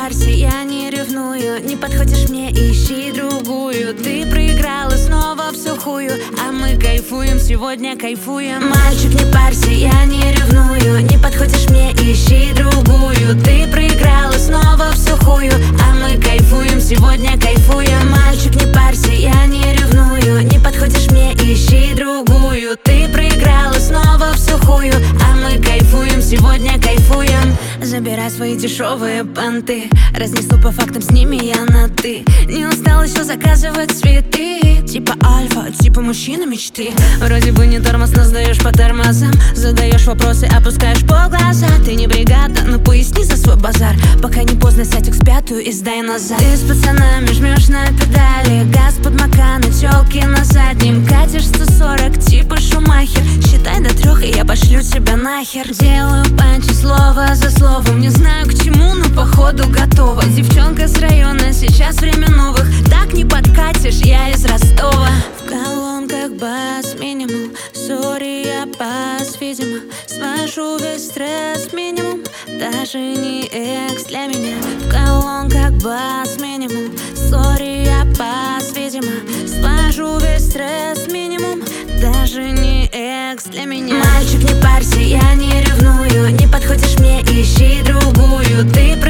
парься, я не ревную. Не подходишь мне, ищи другую. Ты проиграла снова в сухую, а мы кайфуем, сегодня кайфуем. Мальчик, не парься, я не ревную. Не подходишь мне, ищи другую. Ты проиграла снова в сухую, а мы кайфуем, сегодня кайфуем. Мальчик, не парься, я не ревную. Не подходишь мне, ищи другую. Ты проиграла снова в сухую, а мы кайфуем, сегодня кайфуем. Забирай свои дешевые понты, разнесу по фактам, с ними я на ты. Не устал еще заказывать цветы, типа альфа, типа мужчина мечты. Вроде бы не тормоз, но сдаешь по тормозам. Задаешь вопросы, опускаешь полглаза. Ты не бригада, но поясни за свой базар. Пока не поздно, сядь X5 и сдай назад. Ты с пацанами жмешь на педали, газ под маканы, тёлки на заднем. Катишь 140, типа Шумахер. Считай до 3, и я пошлю тебя нахер. Делаю панчи слово за словом. Не знаю к чему, но походу готова. Девчонка с района, сейчас время новых. Так не подкатишь, я из Ростова. В колонках бас минимум. Сори, я пас, видимо. Свожу весь стресс минимум. Даже не экс для меня. В колонках бас минимум. Сори, я пас, видимо. Свожу весь стресс минимум. Даже не экс для меня. Мальчик, не парься, я не ревную. Не подходишь мне, ищи другую. Ты